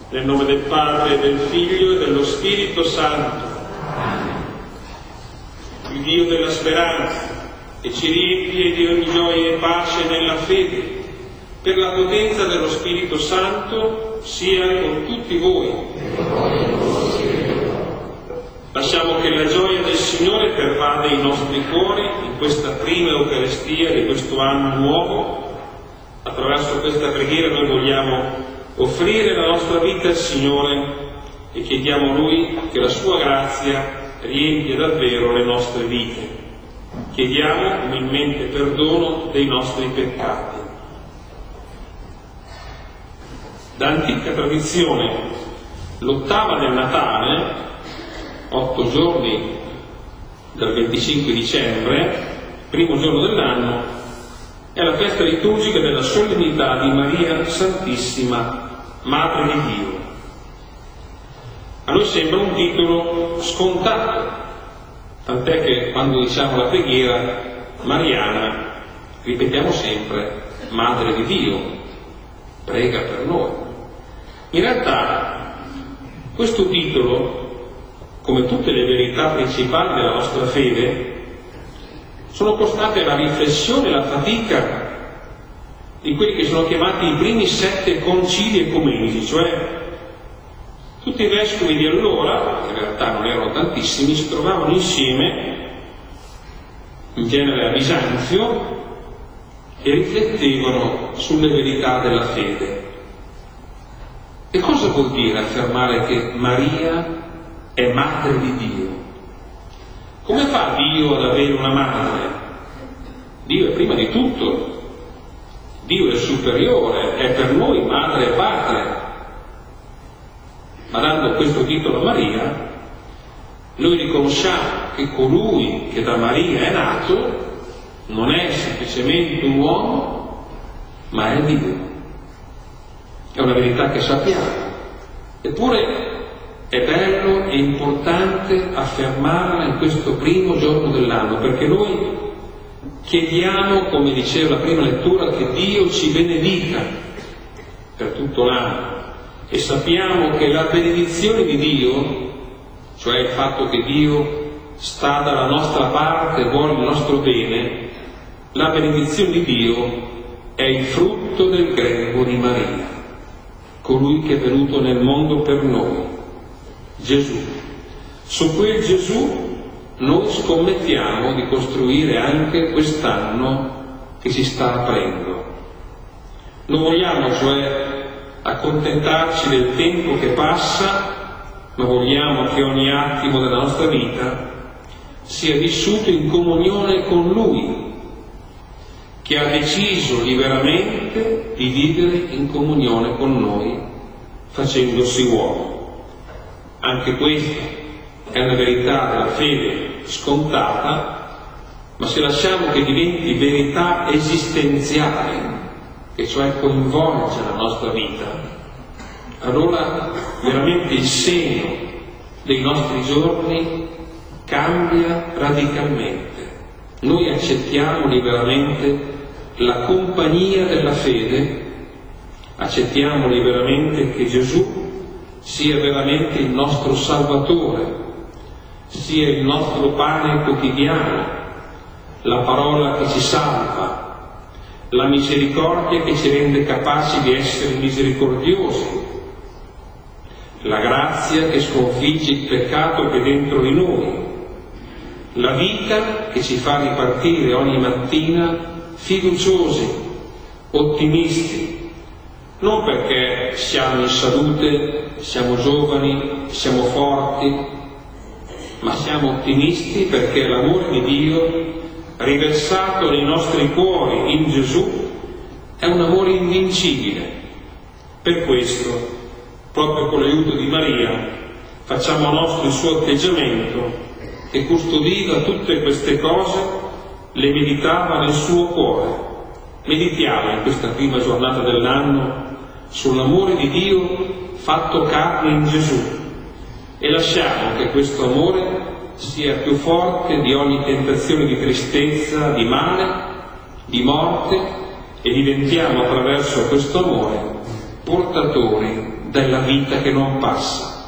Nel nome del Padre, del Figlio e dello Spirito Santo. Il Dio della speranza, che ci riempie di ogni gioia e pace nella fede, per la potenza dello Spirito Santo, sia con tutti voi. Lasciamo che la gioia del Signore pervada i nostri cuori in questa prima Eucaristia di questo anno nuovo. Attraverso questa preghiera noi vogliamo offrire la nostra vita al Signore e chiediamo a Lui che la Sua grazia riempia davvero le nostre vite. Chiediamo umilmente perdono dei nostri peccati. Da antica tradizione, l'ottava del Natale, 8 giorni dal 25 dicembre, primo giorno dell'anno, è la festa liturgica della solennità di Maria Santissima, Madre di Dio. A noi sembra un titolo scontato, tant'è che quando diciamo la preghiera mariana ripetiamo sempre Madre di Dio, prega per noi. In realtà questo titolo, come tutte le verità principali della nostra fede, sono costate la riflessione e la fatica di quelli che sono chiamati i primi 7 concili ecumenici, cioè tutti i vescovi di allora, che in realtà non erano tantissimi, si trovavano insieme, in genere a Bisanzio, e riflettevano sulle verità della fede. E cosa vuol dire affermare che Maria è Madre di Dio? Come fa Dio ad avere una madre? Dio è prima di tutto, Dio è superiore, è per noi madre e padre. Ma dando questo titolo a Maria, noi riconosciamo che colui che da Maria è nato non è semplicemente un uomo, ma è Dio. È una verità che sappiamo. Eppure è bello e importante affermarla in questo primo giorno dell'anno, perché noi chiediamo, come diceva la prima lettura, che Dio ci benedica per tutto l'anno. E sappiamo che la benedizione di Dio, cioè il fatto che Dio sta dalla nostra parte e vuole il nostro bene, la benedizione di Dio è il frutto del grembo di Maria, colui che è venuto nel mondo per noi, Gesù. Su quel Gesù noi scommettiamo di costruire anche quest'anno che si sta aprendo. Non vogliamo cioè accontentarci del tempo che passa, ma vogliamo che ogni attimo della nostra vita sia vissuto in comunione con Lui, che ha deciso liberamente di vivere in comunione con noi, facendosi uomo. Anche questa è una verità della fede scontata, ma se lasciamo che diventi verità esistenziale, che cioè coinvolge la nostra vita, allora veramente il segno dei nostri giorni cambia radicalmente. Noi accettiamo liberamente la compagnia della fede, accettiamo liberamente che Gesù sia veramente il nostro Salvatore, sia il nostro pane quotidiano, la parola che ci salva, la misericordia che ci rende capaci di essere misericordiosi, la grazia che sconfigge il peccato che è dentro di noi, la vita che ci fa ripartire ogni mattina fiduciosi, ottimisti, non perché siamo in salute, siamo giovani, siamo forti, ma siamo ottimisti perché l'amore di Dio riversato nei nostri cuori in Gesù è un amore invincibile. Per questo, proprio con l'aiuto di Maria, facciamo nostro il suo atteggiamento che custodiva tutte queste cose, le meditava nel suo cuore. Meditiamo in questa prima giornata dell'anno sull'amore di Dio fatto carne in Gesù e lasciamo che questo amore sia più forte di ogni tentazione di tristezza, di male, di morte, e diventiamo attraverso questo amore portatori della vita che non passa.